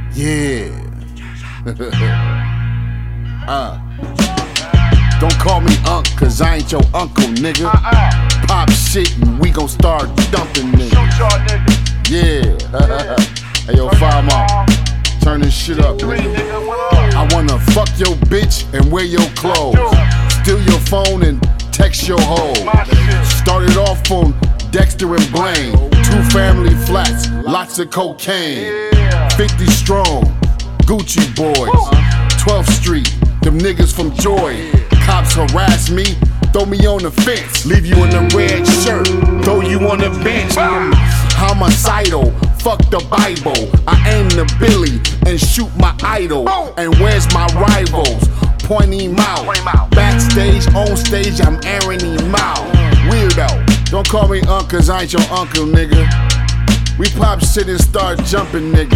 Yeah. Don't call me Unc, cause I ain't your uncle, nigga. Pop shit and we gon' start dumping niggas. Yeah. Hey yo, Five Mile, turn this shit up, nigga. I wanna fuck your bitch and wear your clothes, steal your phone and text your hoe. Started off on Dexter and Blaine, 2 family flats, lots of cocaine. 50 strong, Gucci boys, 12th Street, them niggas from Joy. Cops harass me, throw me on the fence, leave you in a red shirt, throw you on the bench. Homicidal, fuck the Bible. I aim the Billy and shoot my idol. And where's my rivals? Point him out. Backstage, on stage, I'm airing him out. Weirdo, don't call me Unc, cause I ain't your uncle, nigga. We pop shit and start jumping, nigga.